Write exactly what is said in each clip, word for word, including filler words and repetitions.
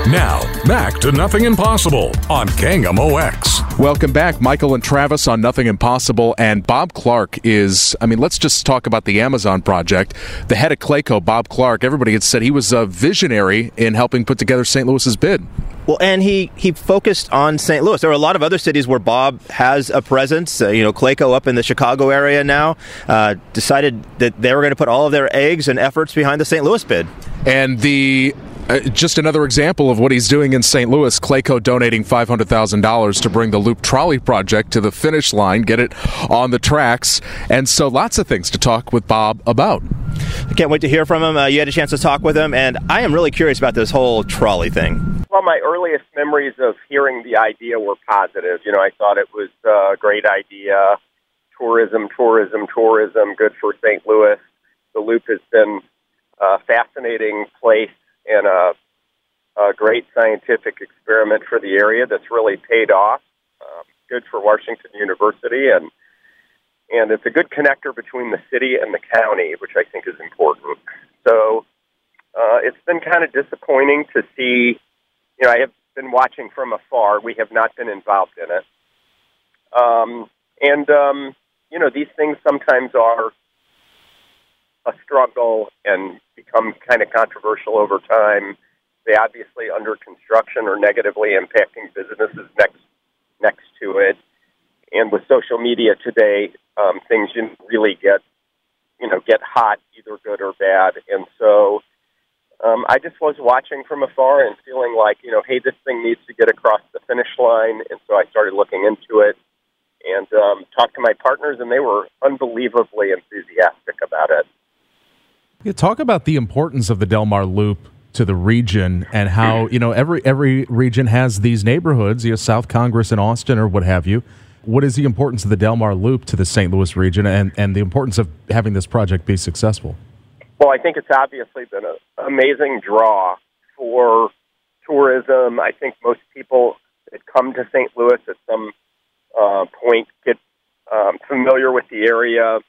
Now, back to Nothing Impossible on K M O X. Welcome back. Michael and Travis on Nothing Impossible. And Bob Clark is, I mean, let's just talk about the Amazon project. The head of Clayco, Bob Clark, everybody had said he was a visionary in helping put together Saint Louis's bid. Well, and he, he focused on Saint Louis. There are a lot of other cities where Bob has a presence. Uh, you know, Clayco up in the Chicago area now uh, decided that they were going to put all of their eggs and efforts behind the Saint Louis bid. And the uh, just another example of what he's doing in Saint Louis, Clayco donating five hundred thousand dollars to bring the Loop Trolley project to the finish line, get it on the tracks. And so lots of things to talk with Bob about. I can't wait to hear from him. Uh, you had a chance to talk with him, and I am really curious about this whole trolley thing. Well, my earliest memories of hearing the idea were positive. You know, I thought it was a great idea. Tourism, tourism, tourism, good for Saint Louis. The Loop has been a fascinating place and a, a great scientific experiment for the area that's really paid off. Um, good for Washington University, and and it's a good connector between the city and the county, which I think is important. So uh, it's been kind of disappointing to see. You know, I have been watching from afar. We have not been involved in it. Um, and, um, you know, these things sometimes are a struggle and become kind of controversial over time. They obviously under construction are negatively impacting businesses next next to it. And with social media today, um, things really get, you know, get hot, either good or bad. And so Um, I just was watching from afar and feeling like, you know, hey, this thing needs to get across the finish line. And so I started looking into it and um, talked to my partners, and they were unbelievably enthusiastic about it. Yeah, talk about the importance of the Del Mar Loop to the region and how, you know, every every region has these neighborhoods, you know, South Congress and Austin or what have you. What is the importance of the Del Mar Loop to the Saint Louis region and, and the importance of having this project be successful? Well, I think it's obviously been an amazing draw for tourism. I think most people that come to Saint Louis at some uh, point get um, familiar with the area.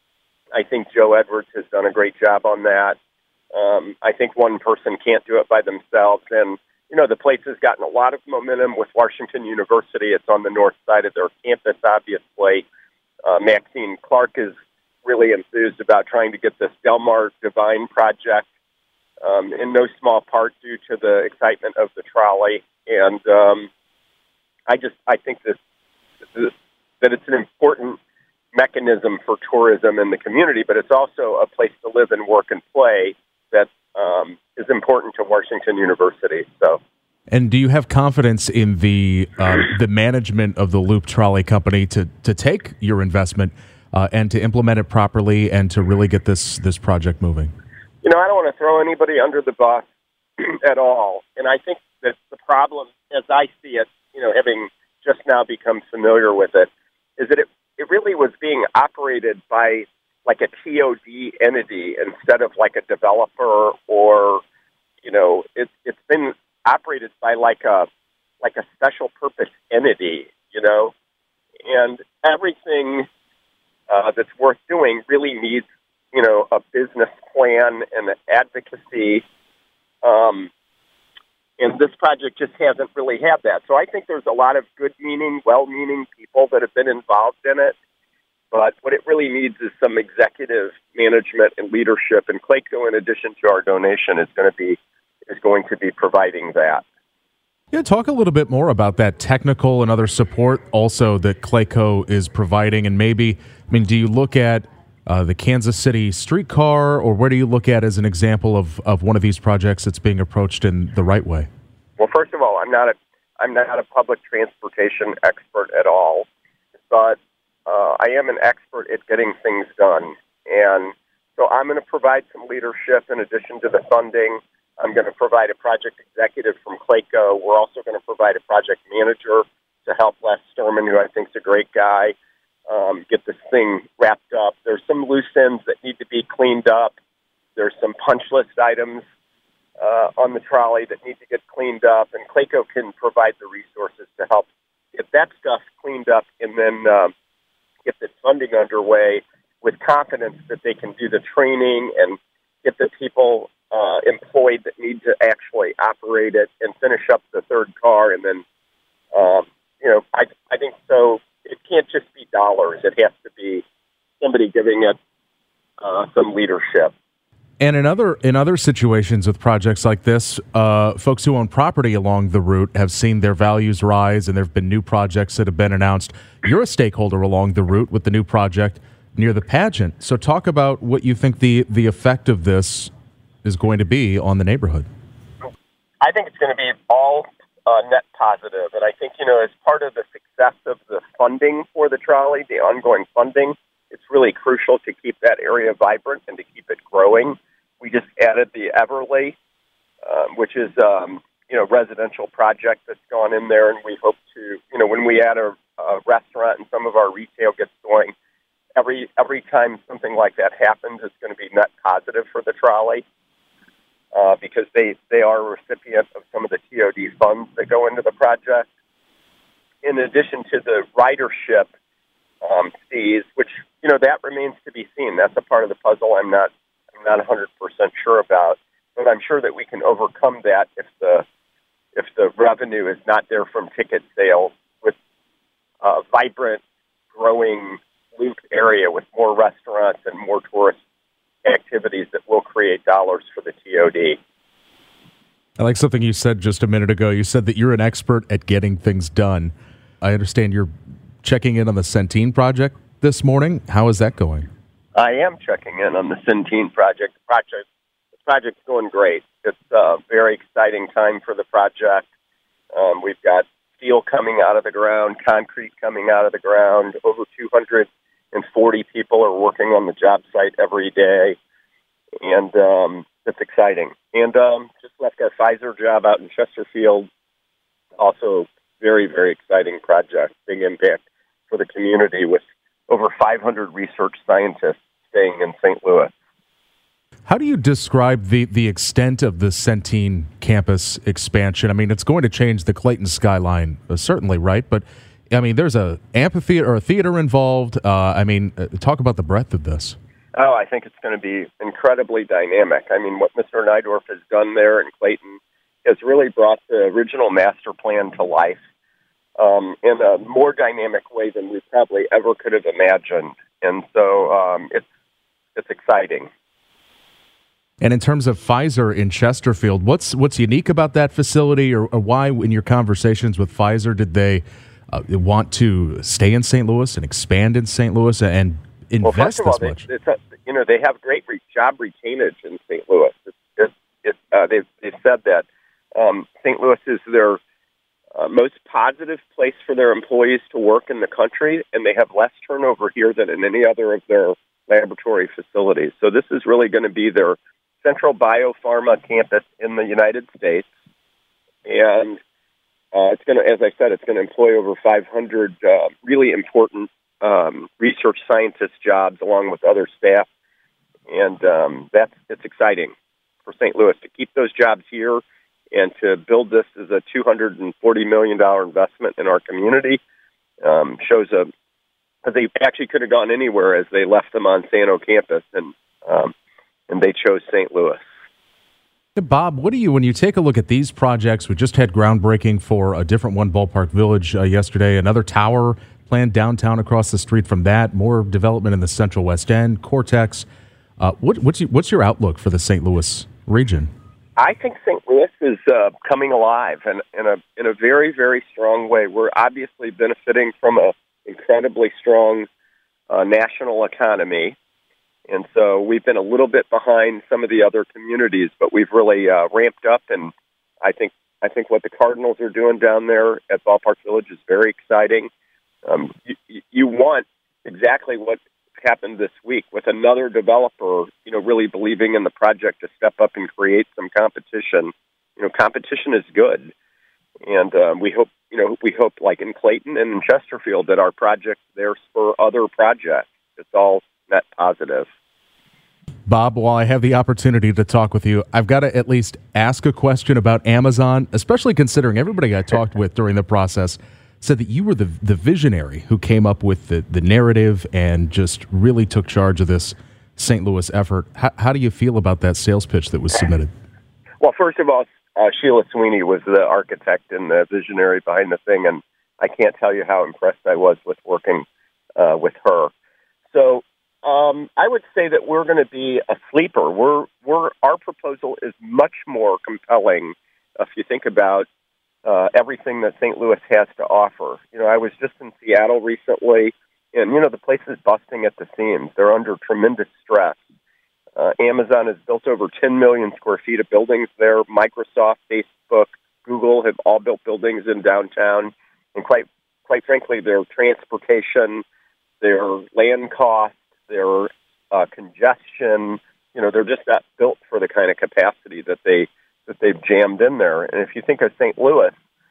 I think Joe Edwards has done a great job on that. Um, I think one person can't do it by themselves. And, you know, the place has gotten a lot of momentum with Washington University. It's on the north side of their campus, obviously. Uh, Maxine Clark is really enthused about trying to get this Del Mar Divine project, um, in no small part due to the excitement of the trolley. And um, I just I think this, this that it's an important mechanism for tourism in the community, but it's also a place to live and work and play that um, is important to Washington University. So. And do you have confidence in the uh, the management of the Loop Trolley Company to to take your investment Uh, and to implement it properly and to really get this, this project moving? You know, I don't want to throw anybody under the bus at all. And I think that the problem, as I see it, you know, having just now become familiar with it, is that it, it really was being operated by like a T O D entity instead of like a developer or, you know, it, it's been operated by like a, like a special purpose entity, you know, and everything Uh, that's worth doing really needs, you know, a business plan and an advocacy. Um, and this project just hasn't really had that. So I think there's a lot of good-meaning, well-meaning people that have been involved in it. But what it really needs is some executive management and leadership. And Clayco, in addition to our donation, is going to be is going to be providing that. Yeah, talk a little bit more about that technical and other support also that Clayco is providing. And maybe, I mean, do you look at uh, the Kansas City streetcar, or where do you look at as an example of, of one of these projects that's being approached in the right way? Well, first of all, I'm not a I'm not a public transportation expert at all, but uh, I am an expert at getting things done. And so I'm going to provide some leadership in addition to the funding. I'm going to provide a project executive from Clayco. We're also going to provide a project manager to help Les Sturman, who I think is a great guy, um, get this thing wrapped up. There's some loose ends that need to be cleaned up. There's some punch list items uh, on the trolley that need to get cleaned up, and Clayco can provide the resources to help get that stuff cleaned up and then um, get the funding underway with confidence that they can do the training and get the people uh, employed that need to actually operate it and finish up the third car. And then, um, you know, I, I think so. It can't just be dollars. It has to be somebody giving it uh, some leadership. And in other in other situations with projects like this, uh, folks who own property along the route have seen their values rise, and there have been new projects that have been announced. You're a stakeholder along the route with the new project near the pageant. So talk about what you think the, the effect of this is going to be on the neighborhood. I think it's going to be all uh, net positive. And I think, you know, as part of the success of the funding for the trolley, the ongoing funding, it's really crucial to keep that area vibrant and to keep it growing. We just added the Everly, um, which is, um, you know, residential project that's gone in there. And we hope to, you know, when we add a, a restaurant and some of our retail gets going, every every time something like that happens, it's going to be net positive for the trolley uh, because they, they are a recipient of some of the T O D funds that go into the project. In addition to the ridership um, fees, which, you know, that remains to be seen. That's a part of the puzzle I'm not I'm not one hundred percent sure about, but I'm sure that we can overcome that if the if the revenue is not there from ticket sales with a vibrant, growing loop area with more restaurants and more tourist activities that will create dollars for the T O D. I like something you said just a minute ago. You said that you're an expert at getting things done. I understand you're checking in on the Centene project this morning. How is that going? I am checking in on the Centene project. The project, the project's going great. It's a very exciting time for the project. Um, we've got steel coming out of the ground, concrete coming out of the ground. Over two hundred forty people are working on the job site every day, and um, it's exciting. And um, just left our Pfizer job out in Chesterfield. Also, very, very exciting project, big impact for the community with over five hundred research scientists staying in Saint Louis. How do you describe the, the extent of the Centene campus expansion? I mean, it's going to change the Clayton skyline, uh, certainly, right? But, I mean, there's a amphitheater or a theater involved. Uh, I mean, uh, talk about the breadth of this. Oh, I think it's going to be incredibly dynamic. I mean, what Mister Nydorf has done there in Clayton has really brought the original master plan to life um, in a more dynamic way than we probably ever could have imagined. And so um, it's it's exciting. And in terms of Pfizer in Chesterfield, what's what's unique about that facility, or, or why, in your conversations with Pfizer, did they uh, want to stay in Saint Louis and expand in Saint Louis and invest well, first of all, this they, much? It's a, you know, they have great re- job retainage in Saint Louis. It's, it's, it's, uh, they've, they've said that um, Saint Louis is their uh, most positive place for their employees to work in the country, and they have less turnover here than in any other of their laboratory facilities. So this is really going to be their central biopharma campus in the United States, and uh, it's going to, as I said, it's going to employ over five hundred uh, really important um, research scientist jobs along with other staff, and um, that's it's exciting for Saint Louis to keep those jobs here and to build this as a two hundred forty million dollars investment in our community. Um, shows a because they actually could have gone anywhere as they left the Monsanto campus, and um, and they chose Saint Louis. Bob, what do you, when you take a look at these projects, we just had groundbreaking for a different one, Ballpark Village, uh, yesterday, another tower planned downtown across the street from that, more development in the Central West End, Cortex. Uh, what, what's, your, what's your outlook for the Saint Louis region? I think Saint Louis is uh, coming alive in, in, a, in a very, very strong way. We're obviously benefiting from an incredibly strong uh, national economy. And so we've been a little bit behind some of the other communities, but we've really uh, ramped up. And I think I think what the Cardinals are doing down there at Ballpark Village is very exciting. Um, you, you want exactly what happened this week with another developer, you know, really believing in the project to step up and create some competition. You know, competition is good, and um, we hope you know we hope like in Clayton and in Chesterfield that our projects there spur other projects. It's all net positive. Bob, while I have the opportunity to talk with you, I've got to at least ask a question about Amazon, especially considering everybody I talked with during the process said that you were the the visionary who came up with the, the narrative and just really took charge of this Saint Louis effort. How, how do you feel about that sales pitch that was submitted? Well, first of all, uh, Sheila Sweeney was the architect and the visionary behind the thing, and I can't tell you how impressed I was with working uh, with her. So um, I would say that we're going to be a sleeper. We're, we're, our proposal is much more compelling if you think about uh, everything that Saint Louis has to offer. You know, I was just in Seattle recently, and, you know, the place is busting at the seams. They're under tremendous stress. Uh, Amazon has built over ten million square feet of buildings there. Microsoft, Facebook, Google have all built buildings in downtown. And quite quite frankly, their transportation, their land costs, their uh, congestion, you know, they're just not built for the kind of capacity that, they, that they've jammed in there. And if you think of Saint Louis,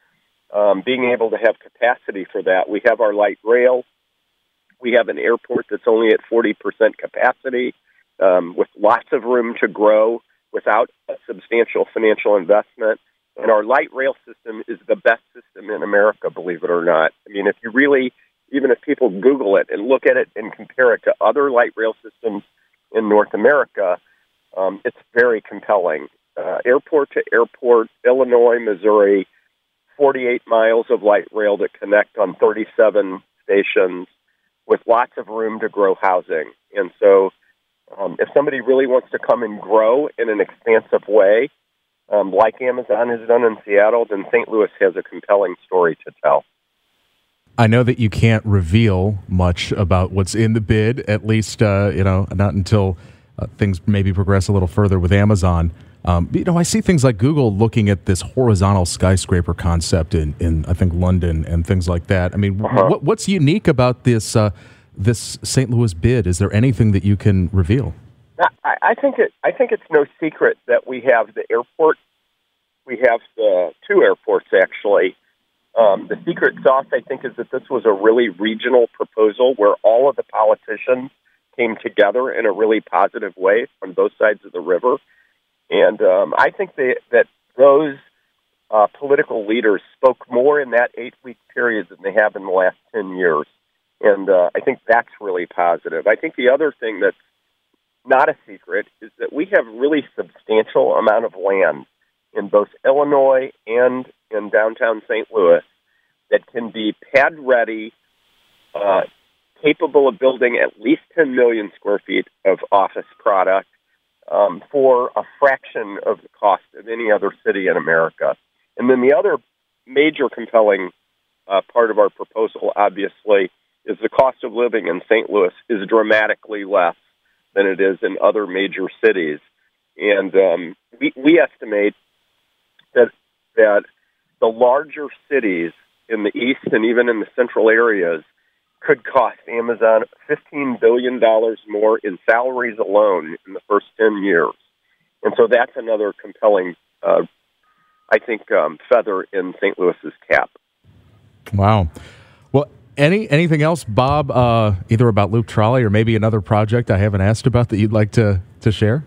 um, being able to have capacity for that, we have our light rail. We have an airport that's only at forty percent capacity, um, with lots of room to grow without a substantial financial investment. And our light rail system is the best system in America, believe it or not. I mean, if you really, even if people Google it and look at it and compare it to other light rail systems in North America, um, it's very compelling. Uh, airport to airport, Illinois, Missouri, forty-eight miles of light rail that connect on thirty-seven stations, with lots of room to grow housing. And so um, if somebody really wants to come and grow in an expansive way, um, like Amazon has done in Seattle, then Saint Louis has a compelling story to tell. I know that you can't reveal much about what's in the bid, at least, uh, you know, not until uh, things maybe progress a little further with Amazon. Um, you know, I see things like Google looking at this horizontal skyscraper concept in, in I think, London and things like that. I mean, uh-huh. what, what's unique about this uh, this Saint Louis bid? Is there anything that you can reveal? I, I think it. I think it's no secret that we have the airport. We have the two airports, actually. Um, the secret sauce, I think, is that this was a really regional proposal where all of the politicians came together in a really positive way on both sides of the river. And um, I think they, that those uh, political leaders spoke more in that eight-week period than they have in the last ten years. And uh, I think that's really positive. I think the other thing that's not a secret is that we have really substantial amount of land in both Illinois and in downtown Saint Louis that can be pad-ready, uh, capable of building at least ten million square feet of office product, Um, for a fraction of the cost of any other city in America. And then the other major compelling uh, part of our proposal, obviously, is the cost of living in Saint Louis is dramatically less than it is in other major cities. And um, we, we estimate that that the larger cities in the east and even in the central areas could cost Amazon fifteen billion dollars more in salaries alone in the first ten years. And so that's another compelling, uh, I think, um, feather in Saint Louis's cap. Wow. Well, any anything else, Bob, uh, either about Loop Trolley or maybe another project I haven't asked about that you'd like to, to share?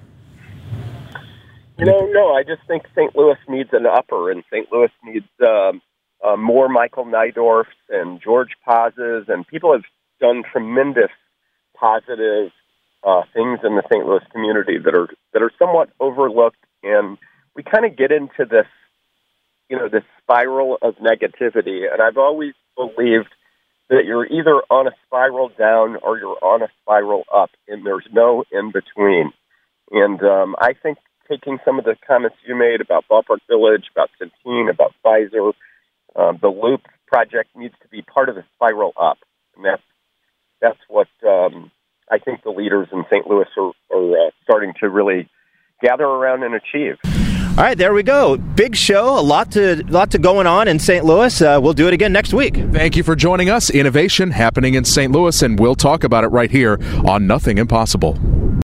No, no, I just think Saint Louis needs an upper, and Saint Louis needs um, Uh, more Michael Neidorfs and George Paz's, and people have done tremendous positive uh, things in the Saint Louis community that are that are somewhat overlooked, and we kind of get into this, you know, this spiral of negativity. And I've always believed that you're either on a spiral down or you're on a spiral up, and there's no in between. And um, I think taking some of the comments you made about Ballpark Village, about Centene, about Pfizer. Uh, the Loop project needs to be part of the spiral up, and that's that's what um, I think the leaders in Saint Louis are, are uh, starting to really gather around and achieve. All right, there we go. Big show, a lot to lot to going on in Saint Louis. Uh, we'll do it again next week. Thank you for joining us. Innovation happening in Saint Louis, and we'll talk about it right here on Nothing Impossible.